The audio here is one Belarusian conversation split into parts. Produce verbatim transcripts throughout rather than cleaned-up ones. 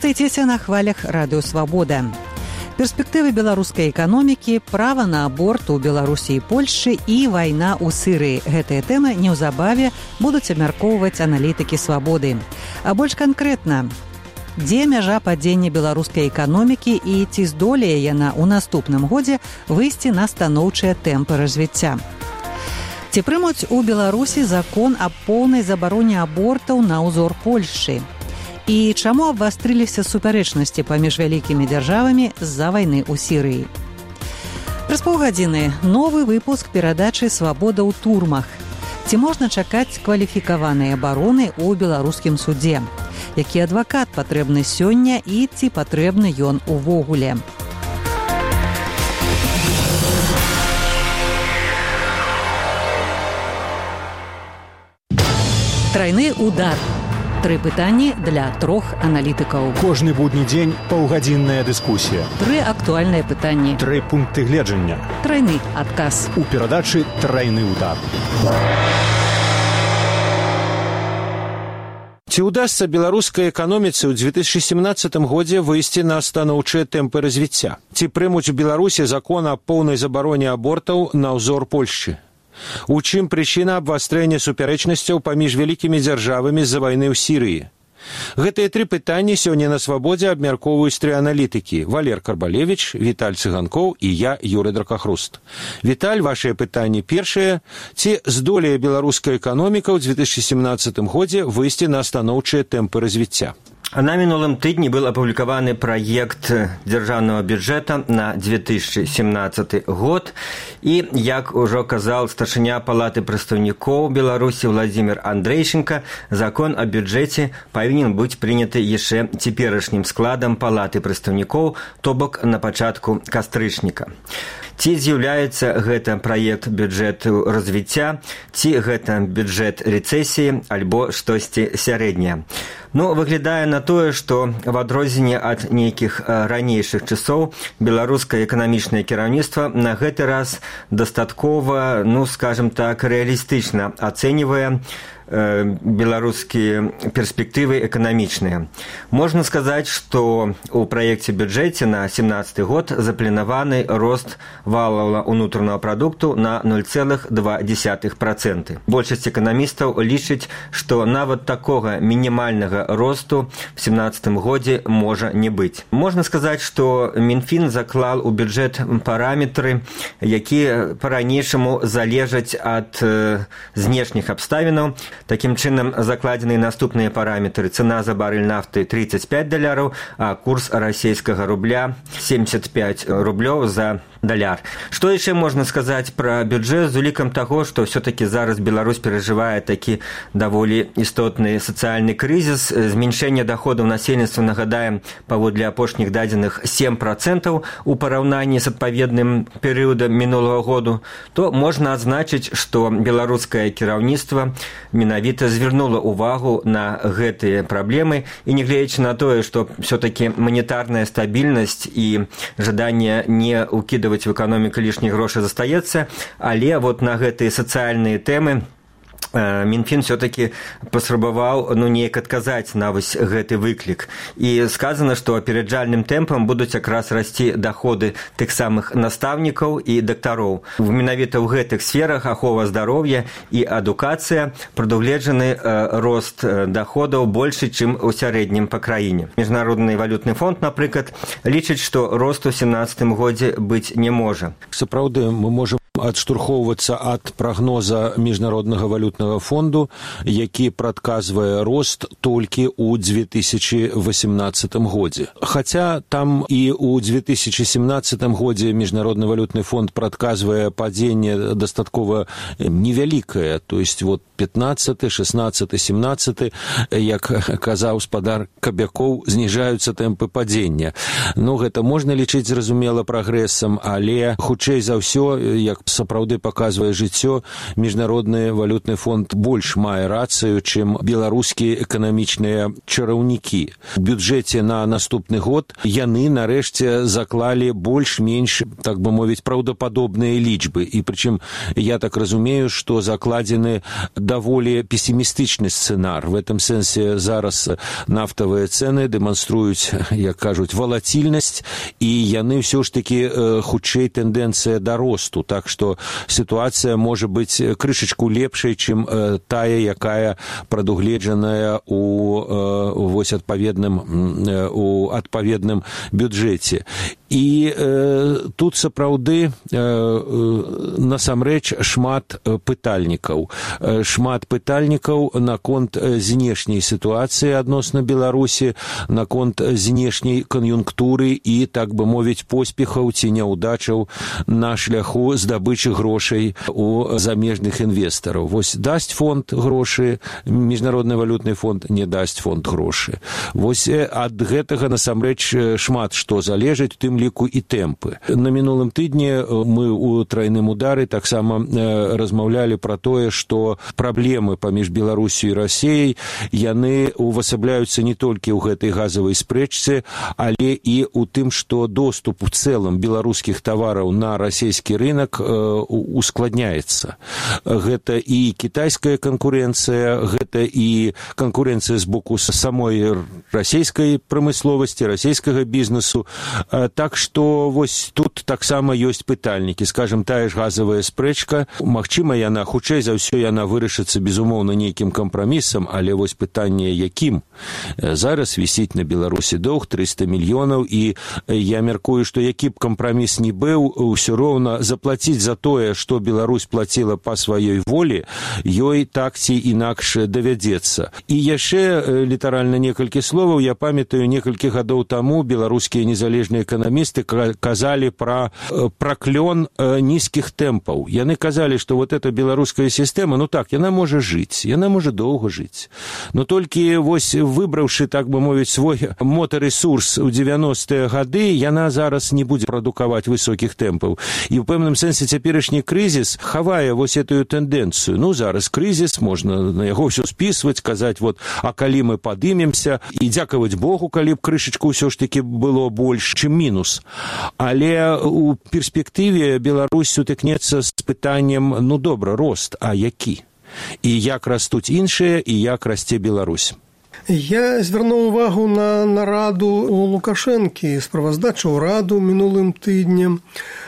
Застаецеся на хвалях радыё «Свабода». Перспектывы беларускай эканомікі, права на аборт у Беларусі і Польшчы і вайна ў Сірыі. Гэтыя тэмы неўзабаве будуць абмяркоўваць аналітыкі «Свабоды». А больш канкрэтна, дзе мяжа падзення беларускай эканомікі і ці здолее яна ў наступным годзе выйсці на станоўчыя тэмпы развіцця. Ці прымуць у Беларусі закон аб поўнай забароне абортаў на ўзор Польшчы? І чаму абвастрыліся супярэчнасці паміж вялікімі дзяржавамі з-за вайны ў Сірыі? Праз паўгадзіны новы выпуск перадачы «Свабода ў турмах». Ці можна чакаць кваліфікаванай абароны ў беларускім судзе? Які адвакат патрэбны сёння і ці патрэбны ён увогуле? Трайны удар. Тры пытанні для трох аналітыкаў. Кожны будні дзень паўгадзінная дыскусія. Тры актуальныя пытанні. Тры пункты гледжання. Трайны адказ. У перадачы «Трайны удар». Ці ўдасца беларускай эканоміцы ў дзве тысячы сямнаццатым годзе выйсці на станоўчыя тэмпы развіцця? Ці прымуць у Беларусі закон аб поўнай забароне абортаў на ўзор Польшчы? У чым прычына абвастрэння супярэчнасцяў паміж вялікімі дзяржавамі з-за вайны ў Сірыі? Гэтыя тры пытанні сёння на «Свабодзе» абмяркоўваюць тры аналітыкі: Валер Карбалевіч, Віталь Цыганкоў і я, Юрый Дракахруст. Віталь, вашыя пытанні першае. Ці здолее беларуская эканоміка ў дзве тысячы сямнаццатым годзе выйсці на станоўчыя тэмпы развіцця? На мінулым тыдні был апублікаваны праект дзяржаўнага бюджэта на дзве тысячы сямнаццаты год. І, як ужо казаў старшыня Палаты прадстаўнікоў Беларусі Владзімір Андрэйчынка, закон о бюджэце павінен быць прыняты яшчэ цяперашнім складам Палаты прадстаўнікоў, то бок на пачатку кастрычніка. Ці з'яўляецца гэта праект бюджэту развіцця, ці гэта бюджэт рэцэсіі, альбо штосьці сярэдняе. Ну, выглядае на тое, што в адрозненне ад нейкіх ранейшых часоў беларускае эканамічнае кіраўніцтва на гэты раз дастаткова, ну, скажем так, рэалістычна ацэньвае беларускія перспектывы эканамічныя. Можна сказаць, што ў праекце бюджэце на сямнаццаты год запланаваны рост валавага ўнутранага прадукту на нуль цэлых два дзесятых працэнта. Большасць эканамістаў лічыць, што нават такога мінімальнага росту в сямнаццатым годзе можа не быць. Можна сказаць, што Мінфін заклаў у бюджэт параметры, якія па-ранейшаму залежаць ад знешніх абставінаў. Такім чынам закладзены наступныя параметры: цена за барэль нафты тридцать пять даляраў, а курс расійскага рубля семьдесят пять рублёў за даляр. Што яшчэ можна сказаць пра бюджэт з улікам таго, што ўсё-такі зараз Беларусь перажывае такі даволі істотны сацыяльны крызіс, змяншэнне даходаў насельніцтва, нагадаем, паводле апошніх дадзеных сем працэнтаў у параўнанні з адпаведным перыядам мінулага году, то можна адзначыць, што беларускае кіраўніцтва менавіта звярнула ўвагу на гэтыя праблемы, і нягледзячы на тое, што ўсё-такі манетарная стабільнасць і жаданне не ўкідаваць в эканоміку лішніх грошай застаецца, але вот на гэтыя сацыяльныя тэмы Мінфін все-таки паспрабаваў, ну, неяк адказаць на вось гэты выклік. І сказана, што апераджальным тэмпам будуць якраз расці даходы тых самых настаўнікаў і дактароў. Менавіта ў гэтых сферах ахова здароўя і адукацыя прадугледжаны рост даходаў большы, чым у сярэднім па краіне. Міжнародны валютны фонд, напрыклад, лічыць, што росту ў сямнаццатым годзе быць не можа. Сапраўды, мы можам адштурхоўвацца ад прагноза міжнароднага валютнага фонду, які прадказвае рост толькі ў дзве тысячы васемнаццатым годзе. Хаця там і ў дзве тысячы сямнаццатым годзе міжнародны валютны фонд прадказвае падзенне дастаткова невялікае, то есть вот пятнадцаты, шестнадцаты, семнадцаты, як казаў спадар Кабякоў, зніжаюцца тэмпы падзення. Ну, гэта можна лічыць, зразумела, прагрэсам, але хутчэй за ўсё, як сапраўды паказвае жыццё, міжнародны валютны фонд больш мае рацыю, чым беларускія эканамічныя чараўнікі. У бюджэце на наступны год яны нарэшце заклалі больш-менш, так бы мовіць, праўдападобныя лічбы. І прычым я так разумею, што закладзены даволі пессімістычны сцэнар. В этом сэнсе зараз нафтавыя цэны дэманструюць, як кажуць, волатильнасць, і яны ўсё ж такі хутчэй тэндэнцыя да росту. Так што сітуацыя можа быць крышачку лепшай, чым тая, якая прадугледжаная у вось адпаведным у адпаведным бюджэце. І э, тут сапраўды э, насамрэч шмат пытальнікаў. Шмат пытальнікаў наконт знешняй сітуацыі адносна Беларусі, наконт знешняй кан'юнктуры і, так бы мовіць, поспехаў ці няўдачаў на шляху здабычы грошай у замежных інвестараў. Вось дасць фонд грошы, Міжнародны валютны фонд, не дасць фонд грошы. Вось ад гэтага насамрэч шмат што залежыць, тым ліку і тэмпы. На мінулым тыдні мы ў трайным удары таксама размаўлялі пра тое, што праблемы паміж Беларусью і Расіяй, яны увасабляюцца не толькі ў гэтай газавай спрэчцы, але і ў тым, што доступ у цэлым беларускіх тавараў на расійскі рынок ускладняецца. Гэта і кітайская канкурэнцыя, гэта і канкурэнцыя з боку самой расійскай прамысловасці, расійскага бізнесу. Так што вось тут таксама ёсць пытальнікі. Скажем, тая ж газавая спрэчка, магчыма, яна хутчэй за ўсё яна вырашыцца, безумоўна, нейкім кампрамісам, але вось пытанне якім. Зараз вісіць на Беларусі доўг трыста мільёнаў, і я мяркую, што які б кампраміс не быў, усё роўна заплаціць за тое, што Беларусь плаціла па сваёй волі, ёй так ці інакш давядзецца. І яшчэ літаральна некалькі словаў. Я памятаю, некалькі гадоў таму беларускія незалежныя эканамісты казалі пра праклён нізкіх тэмпаў. Яны казалі, што вот эта беларуская сістэма, ну так, яна можа жыць, яна можа доўга жыць. Но толькі вось выбраўшы, так бы мовіць, свой мотарэсурс у дзевяностыя гады, яна зараз не будзе прадукаваць высокіх тэмпаў. І ў пэўным сэнсе цяперашні крызіс хавае вось эту тэндэнцыю. Ну, зараз крызіс, можна на яго ўсё спісваць, казаць, вот, а калі мы падымемся, і дзякаваць Богу, калі б крышачку ўсё ж такі было больш, чым мінус. Але у перспектыве Беларусь сутыкнецца з пытаннем, ну добра, рост, а які? І як растуць іншыя, і як расце Беларусь? Я звярнуў увагу на нараду у Лукашэнкі, справаздачу ўраду мінулым тыднем,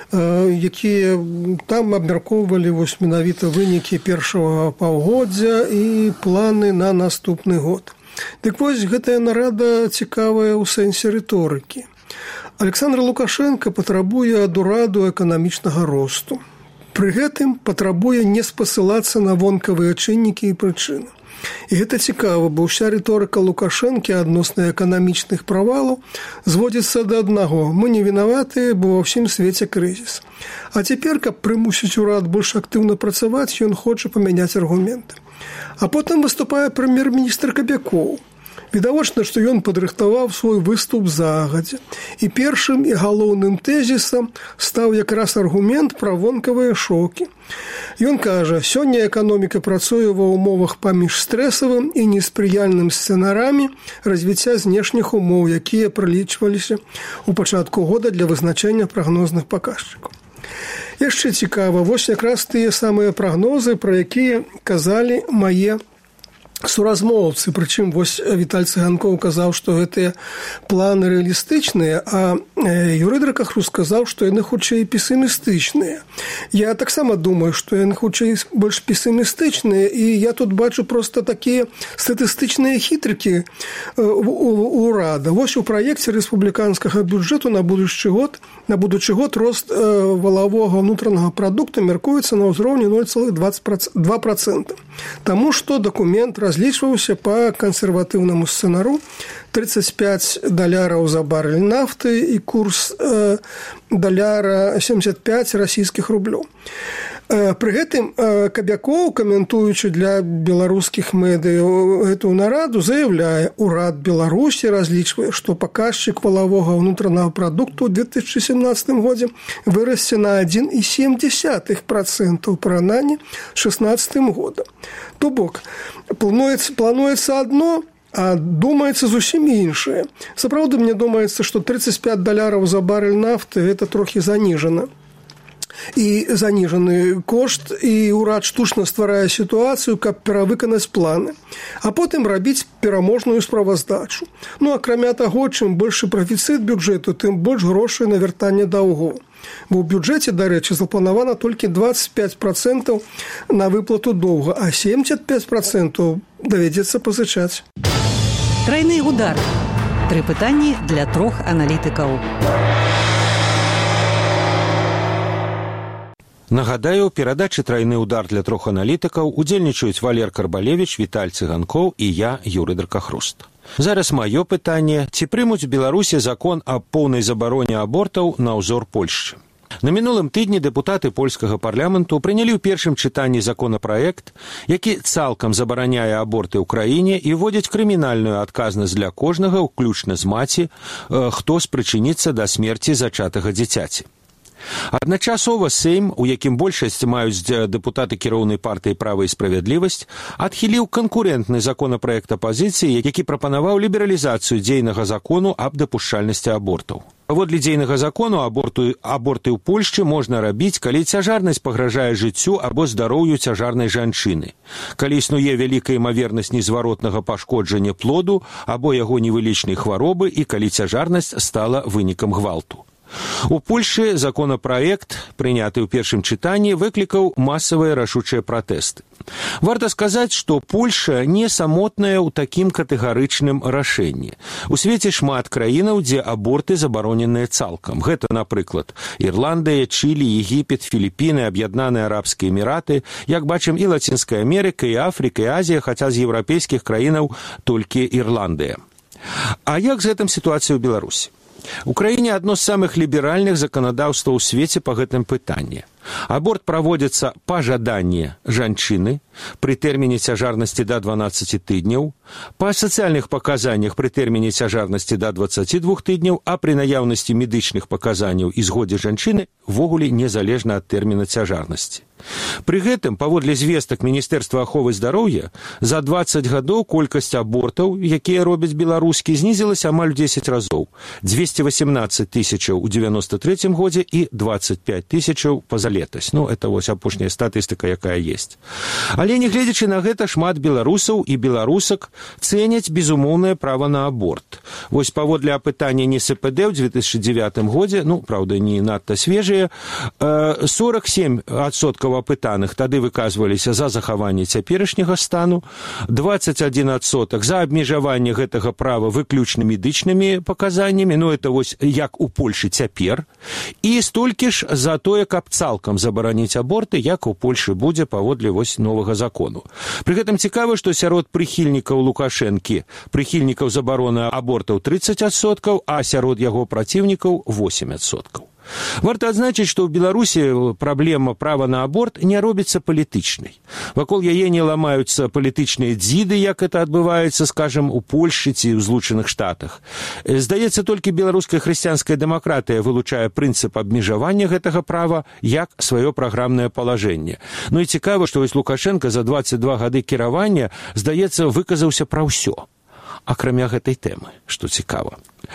якія там абмяркоўвалі вось менавіта вынікі першага паўгоддзя і планы на наступны год. Дык вось гэтая нарада цікавая ў сэнсе рыторыкі. Александр Лукашенко патрабуе ад ураду эканамічнага росту. Пры гэтым патрабуе не спасылацца на вонкавыя чыннікі і прычыны. І гэта цікава, бо ўся рыторыка Лукашэнкі адносна эканамічных правалаў зводзіцца да аднаго. Мы не вінаватыя, бо ва ўсім свеце крызіс. А цяпер, каб прымусіць урад больш актыўна працаваць, ён хоча памяняць аргументы. А потым выступае прэм'ер-міністр Кабякоў. Відавочна, што ён падрыхтаваў свой выступ загадзя. І першым і галоўным тэзісам стаў якраз аргумент пра вонкавыя шокі. Ён кажа, сёння эканоміка працуе ва ўмовах паміж стрэсавым і неспрыяльным сцэнарамі развіцця знешніх умоў, якія пралічваліся ў пачатку года для вызначэння прагнозных паказчыкаў. Яшчэ цікава, вось якраз тыя самыя прагнозы, пра якія казалі мае суразмоўцы, прычым вось Віталь Цыганкоў казаў, што гэтыя планы рэалістычныя, а Юрый Дракахрус сказаў, што яны хутчэй песімістычныя. Я таксама думаю, што яны хутчэй больш песімістычныя, і я тут бачу проста такія статыстычныя хітрыкі ўрада. Вось у праекце рэспубліканскага бюджэту на будучы год, на будучы год рост валавога ўнутранага прадукту мяркуецца на ўзроўні ноль цалых дваццаць два процента. Таму што дакумент разлічваўся па кансерватыўнаму сцэнару тридцать пять даляраў за барэль нафты і курс э, даляра семьдесят пять расійскіх рублёў. Э, пры гэтым э, Кабякоў, каментуючы для беларускіх медыяў гэтую нараду, заяўляе, урад Беларусі разлічвае, што паказчык валавога ўнутранага прадукту ў две тысячы семнадцатым годзе вырасце на адзін і сем дзесятых процента ў параўнанні з шэснаццатым годам. То бок, плануецца, плануецца адно, а думаецца зусім іншае. Сапраўды, мне думаецца, што тридцать пять даляраў за барэль нафты – гэта трохі заніжана. і заніжаны кошт, і ўрад штучна стварае сітуацыю, каб перавыканаць планы, а потым рабіць пераможную справаздачу. Ну, акрамя таго, чым большы прафіцыт бюджэту, тым больш грошай на вяртанне даўгоў. Бо ў бюджэце, дарэчы, запланавана толькі двадцать пять процентов на выплату доўга, а семьдесят пять процентов давядзецца пазычаць. Трайны удар. Тры пытанні для трох аналітыкаў. Нагадаю, у перадачы «Трайны удар» для трох аналітыкаў удзельнічаюць Валер Карбалевіч, Віталь Цыганкоў і я, Юрый Дракахруст. Зараз маё пытанне, ці прымуць у Беларусі закон аб поўнай забароне абортаў на ўзор Польшчы. На мінулым тыдні дэпутаты польскага парламенту прынялі ў першым чытанні законапраект, які цалкам забараняе аборты ў краіне і вводзіць крымінальную адказнасць для кожнага, уключна з маці, хто спрычыніцца да смерці зачатага дзіцяці. Адначасова Сейм, у якім большасць маюць дэпутаты кіроўнай партыі «Права і справядлівасць», адхіліў канкурэнтны законапраект апазіцыі, які прапанаваў лібералізацыю дзейнага закону аб дапушчальнасці абортаў. Паводле дзейнага закону аборты, аборты ў Польшчы можна рабіць, калі цяжарнасць пагражае жыццю або здароўю цяжарнай жанчыны, калі існуе вялікая імавернасць незваротнага пашкоджання плоду або яго невылечнай хваробы і калі цяжарнасць стала вынікам гвалту. У Польшчы законапраект, прыняты ў першым чытанні, выклікаў масавыя рашучыя пратэсты. Варта сказаць, што Польша не самотная ў такім катэгарычным рашэнні. У свеце шмат краінаў, дзе аборты забароненыя цалкам. Гэта, напрыклад, Ірландыя, Чылі, Егіпет, Філіпіны, Аб'яднаныя Арабскія Эміраты, як бачым, і Лацінская Амерыка, і Афрыка, і Азія, хаця з еўрапейскіх краінаў толькі Ірландыя. А як з гэтым сітуацыя ў Беларусі? У краіне адно з самых ліберальных заканадаўстваў у свеце па гэтым пытанні. Аборт праводзіцца па жаданні жанчыны пры тэрміне цяжарнасці да дванаццаці тыдняў, па сацыяльных паказаннях пры тэрміне цяжарнасці да дваццаці двух тыдняў, а пры наяўнасці медычных паказанняў і згодзе жанчыны ввогуле незалежна ад тэрміна цяжарнасці. Пры гэтым, паводле звестак Міністэрства аховы здароўя, за дваццаць гадоў колькасць абортаў, якія робяць беларускі, знізілася амаль дзесяць разоў. двести восемнадцать тысячаў у девяносто третьем годзе і двадцать пять тысячаў пазалетась. Ну, это вось апошняя статыстыка, якая есть. Але, нягледзячы на гэта, шмат беларусаў і беларусак цэняць безумоўнае права на аборт. Вось паводле апытання эн эс пэ дэ ў две тысячи девятым годзе, ну, праўда, не надта свежыя, сорок семь адсоткаў апытаных тады выказваліся за захаванне цяперашняга стану, двадцать один адсотак за абмежаванне гэтага права выключна медычнымі паказаннямі, ну, это вось як у Польшы цяпер, і столькі ж за тое, каб цалкам забараніць аборты, як у Польшы будзе паводле вось новага закону. Пры гэтым цікава, што сярод прыхільнікаў Лукашэнкі, прыхільнікаў забароны абортаў тридцать адсоткаў, а сярод яго праціўнікаў восемь адсоткаў. Варта адзначыць, што ў Беларусі праблема права на аборт не робіцца палітычнай. Вакол яе не ламаюцца палітычныя дзіды, як это адбываецца, скажам, у Польшчы ці ў Злучаных Штатах. Здаецца, толькі беларуская хрысціянская дэмакратыя вылучае прынцып абмежавання гэтага права як сваё праграмнае палажэнне. Ну і цікава, што вось Лукашенко за двадцать два гады кіравання, здаецца, выказаўся пра ўсё, акрамя гэтай тэмы, што цікава.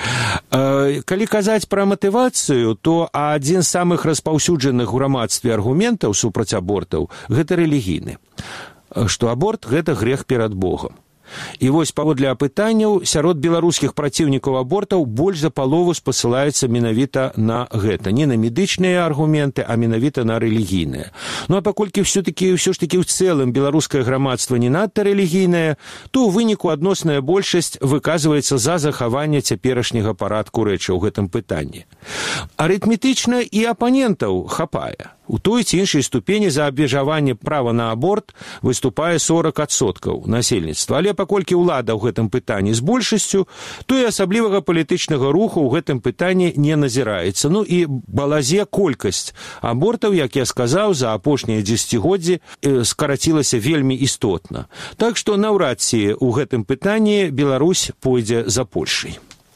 Калі казаць пра матывацыю, то адзін з самых распаўсюджаных у грамадстве аргументаў супраць абортаў – гэта рэлігійны, што аборт – гэта грэх перад Богам. І вось паводле апытанняў сярод беларускіх праціўнікаў абортаў больш за палову спасылаецца менавіта на гэта. Не на медычныя аргументы, а менавіта на рэлігійныя. Ну а паколькі ўсё-такі, ўсё ж такі ў цэлым беларускае грамадства не надта рэлігійнае, то ў выніку адносная большасць выказваецца за захаванне цяперашняга парадку рэчаў у гэтым пытанні. Арытметычна і апанентаў хапае. У той ці іншай ступені за абмежаванне права на аборт выступае сорок адсоткаў насельніцтва. Але паколькі ўлада ў гэтым пытанні з большасцю, то і асаблівага палітычнага руху ў гэтым пытанні не назіраецца. Ну і балазе колькасць абортаў, як я сказаў, за апошнія дзесяцігоддзі скарацілася вельмі істотна. Так што наўрад ці ў гэтым пытанні Беларусь пойдзе за Польшай.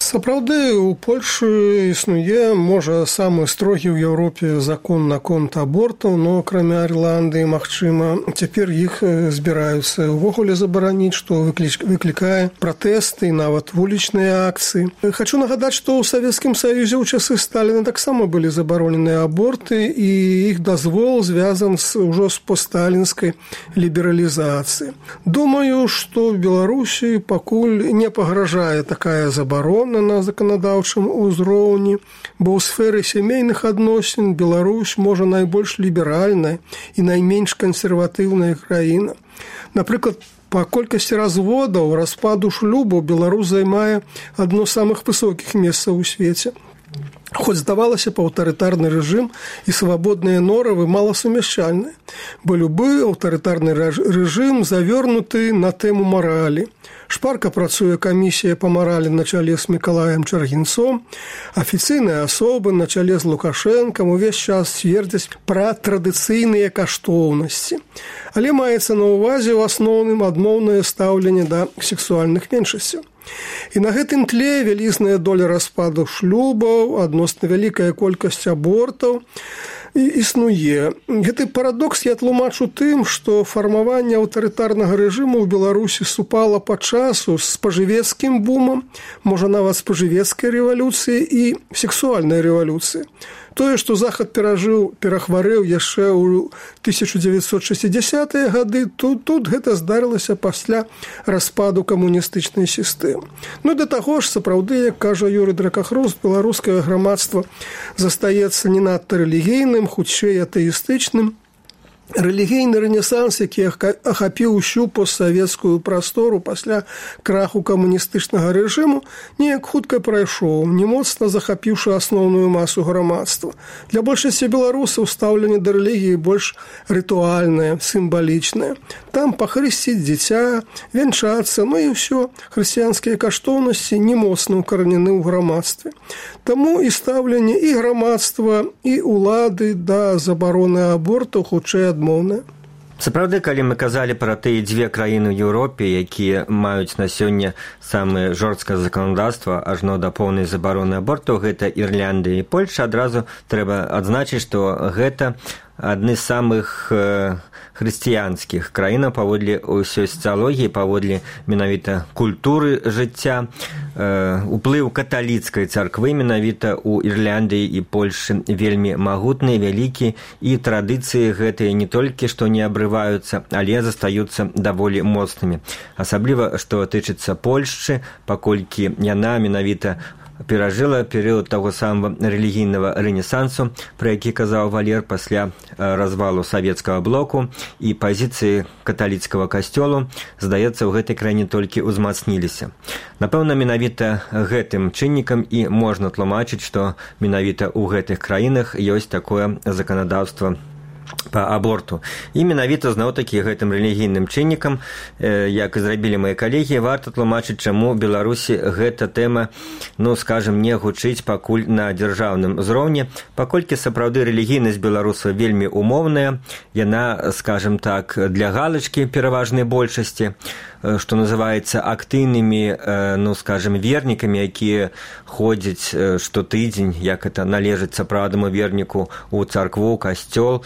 Сапраўды, у Польшы існуе, можа, самы строгі ў Еўропе закон наконт абортаў, но акрамя Ірландыі, магчыма, цяпер іх збіраюцца увогуле забараніць, што выклікае пратэсты і нават вулічныя акцыі. Хачу нагадаць, што ў Савецкім Саюзе ў часы Сталіна таксама былі забароненыя аборты, і іх дазвол звязан з, ужо з постсталінскай лібералізацыі. Думаю, што в Беларусі пакуль не пагражае такая забарона на заканадаўчым узроўні, бо ў сферы сямейных адносін Беларусь можа найбольш ліберальная і найменш кансерватыўная краіна. Напрыклад, па колькасці разводаў, распаду шлюбу Беларусь займае адно з самых высокіх месцаў у свеце. Хоць здавалася б, аўтарытарны рэжым і свабодныя норавы маласумяшчальныя, бо любы аўтарытарны рэжым завёрнуты на тэму маралі. Шпарка працуе камісія па маралі на чале з Мікалаем Чаргінцом, афіцыйныя асобы на чале з Лукашэнкам увесь час цвердзяць пра традыцыйныя каштоўнасці. Але маецца на ўвазе ў асноўным адмоўнае стаўленне да сексуальных меншасцяў. І на гэтым тле вялізная доля распаду шлюбаў, адносна вялікая колькасць абортаў існуе. Гэты парадокс я тлумачу тым, што фармаванне аўтарытарнага рэжыму ў Беларусі супала па часу з спажывецкім бумам, можа нават спажывецкай рэвалюцыі і сексуальнай рэвалюцыі. Тое, што Захад перажыў, перахварэў яшчэ ў тысяча дзевяцьсот шэсцідзясятыя гады, тут, тут гэта здарылася пасля распаду камуністычнай сістэмы. Ну, да таго ж, сапраўды, як кажа Юрый Дракахруст, беларускае грамадства застаецца не надта рэлігійным, хутчэй атэістычным. Рэлігійны рэнесанс, які ахапіў усю постсавецкую прастору пасля краху камуністычнага рэжыму, неяк хутка прайшоў, не моцна захапіўшы асноўную масу грамадства. Для большасці беларусаў стаўленне да рэлігіі больш рытуальнае, сімвалічнае. Там пахрысціць дзіця, вянчацца, ну і ўсё. Хрысціянскія каштоўнасці не моцна ўкаранены ў грамадстве. Таму і стаўленне і грамадства, і ўлады да забароны аборту хутчэй адмоўнае. Сапраўды, калі мы казалі пра тыя дзве краіны ў Еўропе, якія маюць на сёння самае жорсткае заканадаўства ажно да поўнай забароны аборту, гэта Ірландыя і Польша, адразу трэба адзначыць, што гэта адны з самых э, хрысціянскіх краінаў паводле ўсёй сацыялогіі, паводле менавіта культуры жыцця, э, уплыў каталіцкай царквы менавіта ў Ірландыі і Польшы вельмі магутны, вялікі, і традыцыі гэтыя не толькі што не абрываюцца, але застаюцца даволі моцнымі. Асабліва, што тычыцца Польшчы, паколькі яна менавіта перажыла перыяд таго самага рэлігійнага рэнесансу, пра які казаў Валер, пасля развалу савецкага блоку, і пазіцыі каталіцкага касцёлу, здаецца, у гэтай краіне толькі ўзмацніліся. Напэўна, менавіта гэтым чыннікам і можна тлумачыць, што менавіта ў гэтых краінах ёсць такое заканадаўства па аборту. І менавіта зноў-такі гэтым рэлігійным чыннікам, э, як і зрабілі мае калегі, варта тлумачыць, чаму Беларусі гэта тэма, ну, скажем, не гучыць пакуль на дзяржаўным узроўні, паколькі сапраўды рэлігійнасць беларусаў вельмі умоўная, яна, скажем так, для галачкі пераважнай большасці, што называецца актыўнымі, ну, скажем, вернікамі, якія ходзяць штотыдзень, як это належыць сапраўднаму верніку ў царкву, касцёл.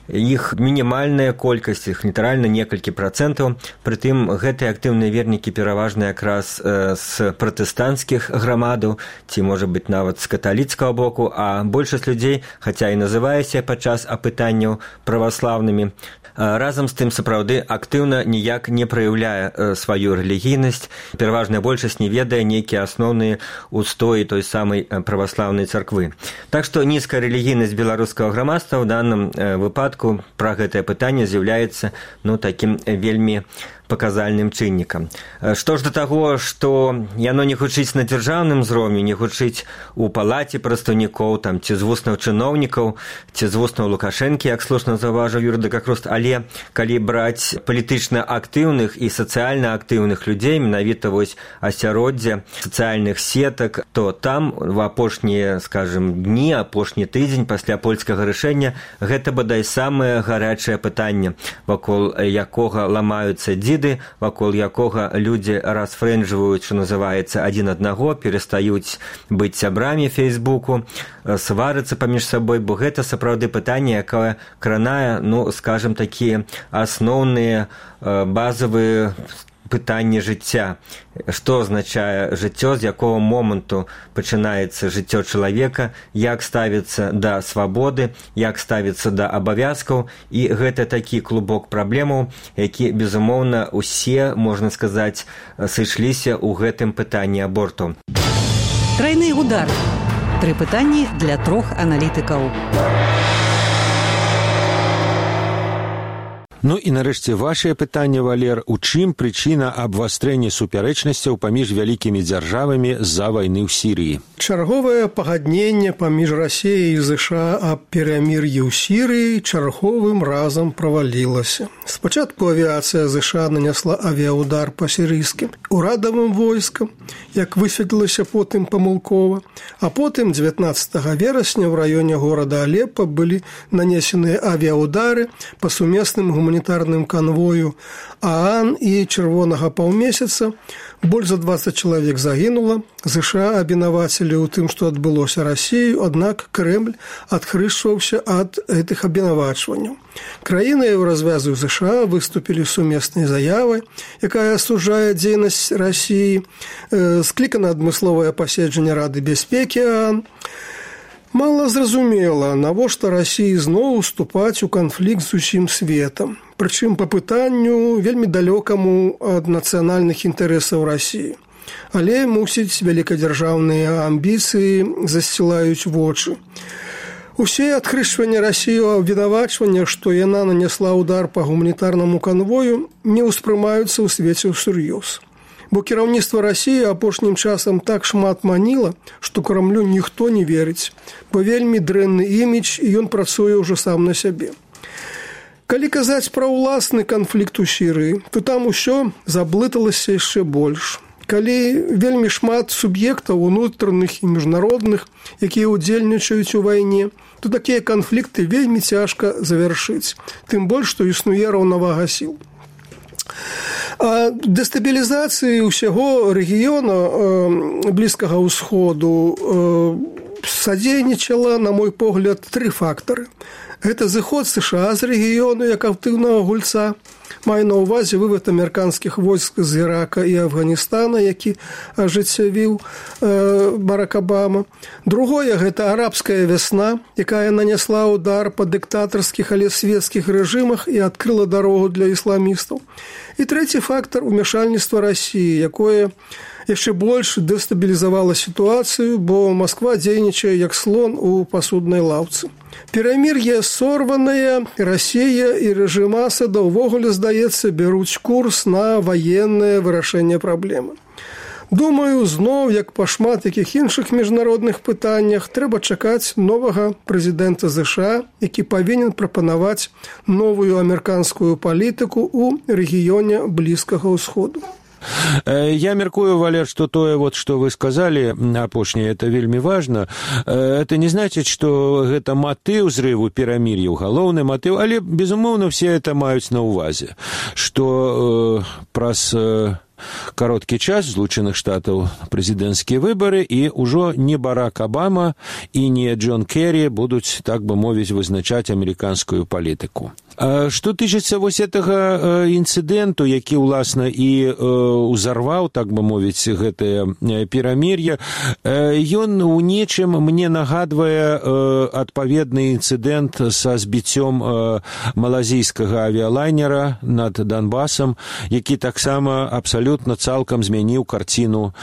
Іх мінімальная колькасць, іх літаральна некалькі працэнтаў. Прытым гэтыя актыўныя вернікі пераважна якраз з пратэстанцкіх грамадаў, ці, можа быць, нават з каталіцкага боку, а большасць людзей, хаця і называецца падчас апытанняў праваслаўнымі, разам з тым сапраўды актыўна ніяк не праяўляе сваю рэлігійнасць. Пераважная большасць не ведае нейкія асноўныя устоі той самай праваслаўнай царквы. Так што нізкая рэлігійнасць беларускага грамадства ў данным выпадку пра гэтае пытанне з'яўляецца, ну, такім вельмі паказальным чыннікам. Што ж да таго, што яно не гучыць на дзяржаўным узроўні, не гучыць у палаце прадстаўнікоў, там, ці з вуснаў чыноўнікаў, ці з вуснаў Лукашэнкі, як слушна заўважыў Юрый Дракахруст, але калі браць палітычна актыўных і сацыяльна актыўных людзей, менавіта вось асяроддзе сацыяльных сетак, то там в апошнія, скажем, дні, апошні тыдзень пасля польскага рашэння гэта бадай самае гарячае пытанне, вакол якога ламаюцца дзіды, піраміды, вакол якога людзі расфрэнджваюць, што называецца, адзін аднаго, перастаюць быць сябрамі Фейсбуку, сварыцца паміж сабой, бо гэта сапраўды пытанне, якое кранае, ну, скажем, такія асноўныя базавыя пытанне жыцця. Што азначае жыццё, з якого моманту пачынаецца жыццё чалавека, як ставіцца да свабоды, як ставіцца да абавязкаў, і гэта такі клубок праблемаў, які, безумоўна, усе, можна сказаць, сышліся ў гэтым пытанні аборту. Трайны удар. Тры пытанні для трох аналітыкаў. Ну і нарэшце вашае пытанне, Валер, у чым прычына абвастрэння супярэчнасцяў паміж вялікімі дзяржавамі з-за вайны ў Сірыі? Чарговае пагадненне паміж Расіяй і ЗША аб перамір'і ў Сірыі чарговым разам правалілася. Спачатку авіяцыя ЗША нанесла авіаудар па сірыйскім урадавым войскам, як высветлілася потым памылкова, а потым дзевятнаццатага верасня ў раёне горада Алеппа былі нанесеныя авіаудары па сумесным гуманітарным канвою ААН і Чырвонага паўмесяца. Больш за дваццаць чалавек загінула. ЗША абвінавацілі ў тым, што адбылося Расію, аднак Крэмль адхрышчваўся ад гэтых абвінавачванняў. Краіны Еўразвязу і ЗША выступілі сумеснай заявай, якая асуджае дзейнасць Расіі. Склікана адмысловае паседжанне Рады бяспекі ААН. Мала зразумела, навошта Расіі зноў уступаць у канфлікт з усім светам. Прычым па пытанню вельмі далёкаму ад нацыянальных інтарэсаў Расіі. Але, мусіць, вялікадзяржаўныя амбіцыі засцілаюць вочы. Усе адхрышчванні Расіі ў абвінавачваннях, што яна нанесла ўдар па гуманітарнаму канвою, не ўспрымаюцца ў свеце ўсур'ёз. Бо кіраўніцтва Расіі апошнім часам так шмат маніла, што Крамлю ніхто не верыць, бо вельмі дрэнны імідж, і ён працуе ўжо сам на сябе. Калі казаць пра ўласны канфлікт у Сірыі, то там усё заблыталася яшчэ больш. Калі вельмі шмат суб'ектаў унутраных і міжнародных, якія ўдзельнічаюць у вайне, то такія канфлікты вельмі цяжка завяршыць, тым больш, што існуе раўнавага сіл. А дэстабілізацыі ўсяго рэгіёна Блізкага ўсходу садзейнічала, на мой погляд, тры фактары. Гэта зыход ЗША з рэгіёну як актыўнага гульца, маю на ўвазе вывад амерыканскіх войск з Ірака і Афганістана, які ажыццявіў Барак Абама. Другое – гэта арабская вясна, якая нанесла удар па дыктатарскіх, але свецкіх рэжымах і адкрыла дарогу для ісламістаў. І трэці фактар – умяшальніцтва Расіі, якое яшчэ больш дэстабілізавала сітуацыю, бо Масква дзейнічае як слон у пасуднай лаўцы. Перамір'е сорванае, Расія і рэжым Асада ўвогуле, здаецца, бяруць курс на ваеннае вырашэнне праблемы. Думаю, зноў, як па шмат якіх іншых міжнародных пытаннях, трэба чакаць новага прэзідэнта ЗША, які павінен прапанаваць новую амерыканскую палітыку ў рэгіёне Блізкага ўсходу. Я мяркую, Валер, что тое, вот, что вы сказали, апошняе, это вельмі важно. Это не значит, что это мотыў зрыву перамір'я, галоўны мотыў, але, безумоўна, все это маюць на увазе, что э, праз э, кароткі час Злучаных Штатаў прэзідэнцкія выбары, і ўжо не Барак Абама і не Джон Керрі будуць, так бы мовіць, вызначаць амерыканскую палітыку. Што тычыцца вось гэтага інцыдэнту, які, уласна, і ўзарваў, так бы мовіць, гэтае перамір'е, ён у нечым мне нагадвае адпаведны інцыдэнт са збіццём малазійскага авіялайнера над Донбасам, які таксама абсалютна цалкам змяніў карціну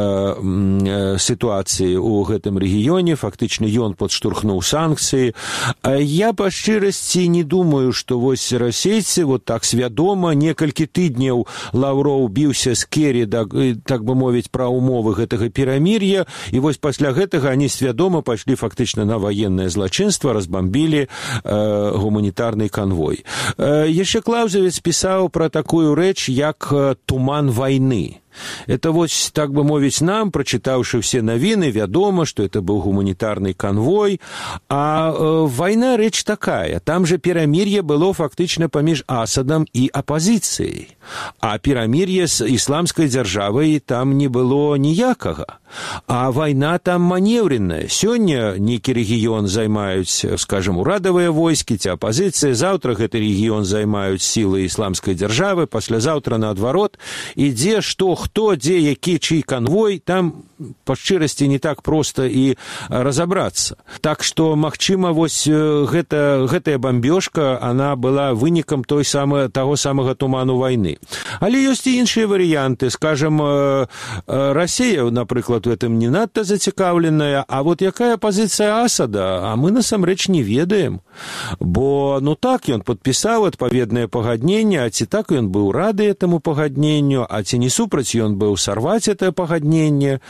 сітуацыі ў гэтым рэгіёне, фактычна ён падштурхнуў санкцыі. Я па шчырасці не думаю, што вось расейцы вот так свядома некалькі тыдняў Лаўроў біўся з Керрі, так бы мовіць, пра умовы гэтага перамір'я, і вось пасля гэтага они свядома пайшлі фактычна на ваеннае злачынства, разбамбілі э, гуманітарны канвой. Э, яшчэ Клаўзавец пісаў пра такую рэч, як туман вайны. Это вот, так бы мовить, нам, прочитавши все новины, вядома, что это был гуманитарный конвой, а э, война речь такая, там же перамир'е было фактично помеж Асадом и оппозицией, а перамир'е с исламской державой там не было ніякага. А война там маневренная. Сёння некі рэгіён займаюць, скажем, урадавыя войскі, ці апозіцыя, заўтра гэты рэгіён займаюць сілы ісламскай дзяржавы, паслязаўтра наадварот. Ідзе што, хто, дзе, які, чый канвой, там па шчырасці не так проста і разабрацца. Так што, магчыма, вось гэта, гэтая бамбёжка, она была вынікам той самы, таго самага туману вайны. Але ёсць і іншыя варыянты. Скажем, Расія, напрыклад, в этом не надто зацікаўленая, а вот якая пазіцыя Асада, а мы насамрэч не ведаем. Бо, ну так, ён падпісаў адпаведнае пагадненне, а ці так ён быў рады этому пагадненню, а ці не супраць ён быў сарваць это пагадненне.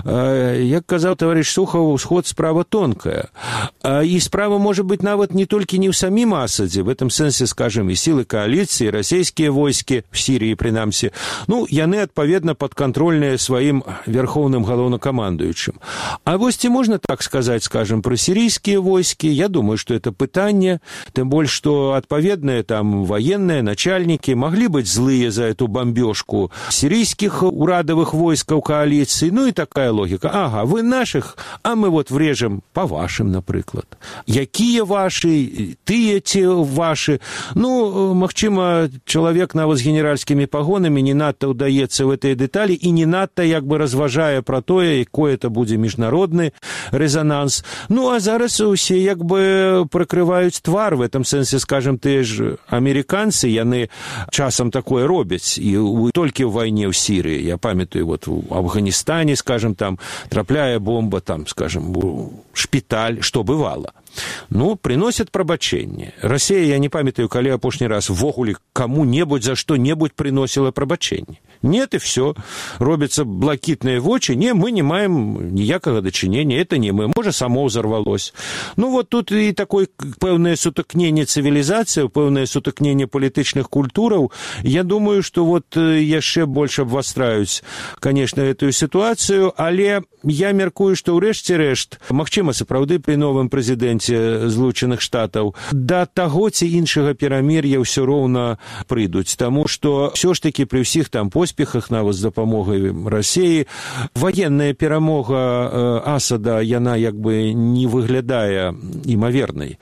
Як казаў таварыш Сухаў, сход справа тонкая. І справа можа быць нават не толькі не ў самім Асадзе, в этом сэнсе, скажем, і сілы коаліцыі, расійскія войскі в Сірыі, прынамсі, ну, яны адпаведна падкантрольныя сваім верхоўным галоўнакамандуючым. А вось ці можна так сказаць, скажем, про сирийские войски? Я думаю, что это пытание, тем больше, что отповедные там военные начальники могли быть злые за эту бомбежку сирийских урадовых войск коалиции. Ну и такая логика. Ага, вы наших, а мы вот врежем по вашим, например. Якие ваши, ты эти ваши. Ну, магчыма, человек нават з генеральскими погонами не надто удаецца в этой детали и не надто, як бы, разважая про то, якой это будзе міжнародны резонанс. Ну, а зараз усе, як бы, прыкрываюць твар, в этом сэнсе, скажем, ты ж американцы, яны часам такое робяць, і толькі в войне в Сирии, я памятаю, вот в Афганистане, скажем, там трапляе бомба, там, скажем, шпіталь, что бывало. Ну, приносят прабачэнне. Россия, я не памятаю, калі апошні раз ввогуле кому-небудзь за што-небудзь приносила прабачэнне. Нет, и все. Робятся блакитные вочи. Не, мы не маем ніякага дачынення. Это не мы. Можа, само взорвалось. Ну, вот тут и такое пэўнае сутыкненне цивилизации, пэўнае сутыкненне палітычных культураў. Я думаю, что вот яшчэ больш абвастраюць, конечно, эту ситуацию, але я мяркую, что ўрэшце рэшт, магчыма, сапраўды при новым прэзідэнце Злучаных Штатаў, да таго ці іншага перамір'я ўсё роўна прыйдуць, таму што ўсё ж такі пры ўсіх там поспехах, нават з дапамогай Расіі, ваенная перамога Асада, яна як бы не выглядае імавернай.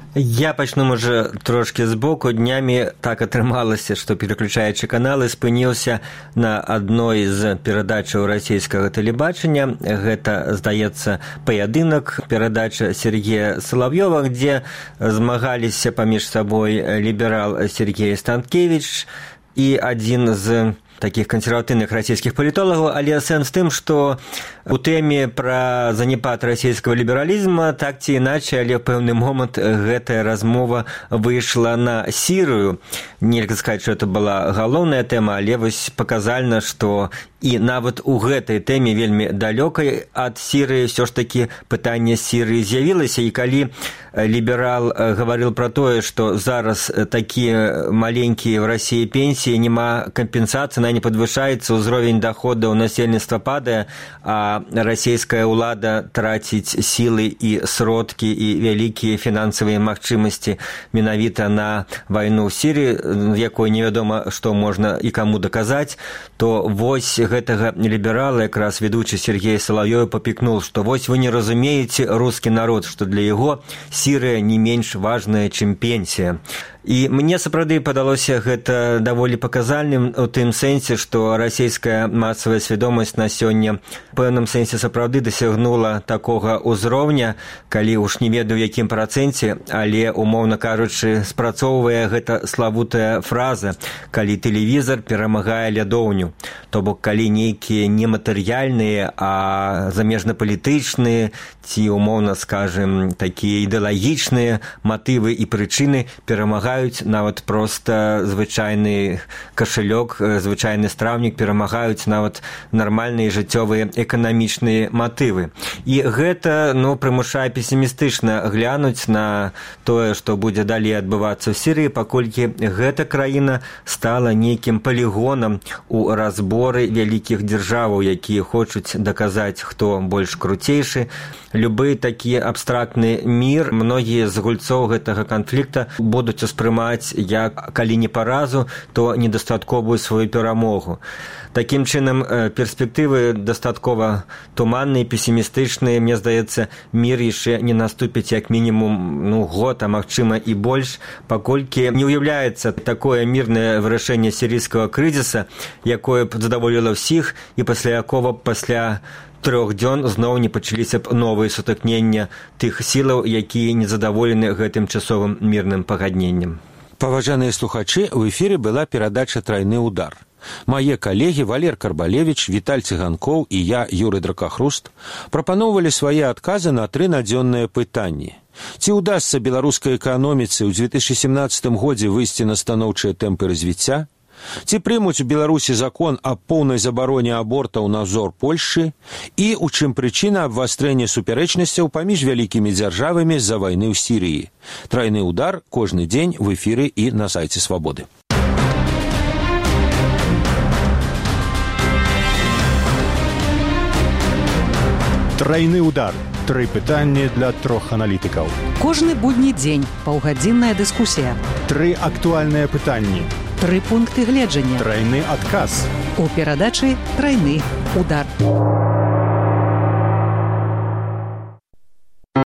Я пачну, можа, трошки збоку. Днямі так атрымалася, што, пераключаючы каналы, спыніўся на адной з перадачаў расійскага тэлебачання. Гэта, здаецца, паядынак, перадача Сергея Салавьёва, дзе змагаліся паміж сабой ліберал Сергей Станкевич і адзін з таких консервативных российских политологов, але сэнс тым, што у тэме пра занепад расійскага лібералізма так ці іначай, але ў пэўны момант гэтая размова выйшла на Сірыю. Нельга сказаць, што это была галоўная тэма, але вось паказальна, што і нават у гэтай тэме вельмі далёкай ад Сірыі ўсё ж такі пытанне Сірыі з'явілася. І калі ліберал гаварыў пра тое, што зараз такія маленькія в Расіі пенсіі, няма кампенсацыі, не падвышаецца, ўзровень доходаў насельніцтва падае, а расійская ўлада траціць сілы і сродкі і вялікія фінансавыя магчымасці менавіта на вайну ў Сірыі, якой невядома, што можна і каму даказаць, то вось гэтага ліберала, якраз ведучы Сергей Салавьёв, папікнуў, што вось вы не разумееце рускі народ, што для яго Сірыя не менш важная, чым пенсія. І мне сапраўды падалося гэта даволі паказальным у тым сэнсе, што расійская масавая свядомасць на сёння ў пэўным сэнсе сапраўды дасягнула такога ўзроўня, калі уж не ведаю, у якім працэнце, але, умоўна кажучы, спрацоўвае гэта славутая фраза, калі тэлевізар перамагае лядоўню. То бок, калі нейкія нематэрыяльныя, а замежнапалітычныя ці, умоўна скажем, такія ідэалагічныя матывы і прычыны перамагаюць перамагаюць нават проста звычайны кашалёк, звычайны страўнік, перамагаюць нават нармальныя жыццёвыя эканамічныя матывы. І гэта, ну, прымушае песімістычна глянуць на тое, што будзе далей адбывацца ў Сірыі, паколькі гэта краіна стала нейкім палігонам у разборы вялікіх дзяржаваў, якія хочуць даказаць, хто больш круцейшы. Любы такі абстрактны мір многія з гульцоў гэтага канфлікта будуць успрымаць як, калі не паразу, то недастатковую сваю перамогу. Такім чынам, перспектывы дастаткова туманныя, песімістычныя. Мне здаецца, мір яшчэ не наступіць як мінімум ну, год, а магчыма і больш, паколькі не ўяўляецца такое мірнае вырашэнне сірыйскага крызіса, якое б задаволіла ўсіх, і пасля якога пасля трох дзён зноў не пачаліся б новыя сутыкнення тых сілаў, якія незадаволены гэтым часовым мірным пагадненнем. Паважаныя слухачы, у эфіры была перадача «Трайны удар». Мае калегі Валер Карбалевіч, Віталь Цыганкоў і я, Юрый Дракахруст, прапаноўвалі свае адказы на тры надзённыя пытанні. Ці ўдасца беларускай эканоміцы ў две тысячы семнадцатым годзе выйсці на станоўчыя тэмпы развіцця? Ці прымуць у Беларусі закон аб поўнай забароне абортаў на ўзор Польшчы? І у чым прычына абвастрэння супярэчнасцяў паміж вялікімі дзяржавамі з-за вайны ў Сірыі? Трайны удар кожны дзень в эфіры і на сайце Свабоды. Трайны удар. Тры пытанні для трох аналітыкаў. Кожны будні дзень паўгадзінная дыскусія. Тры актуальныя пытанні. Тры пункты гледжання. Трайны адказ. У перадачы «Трайны удар».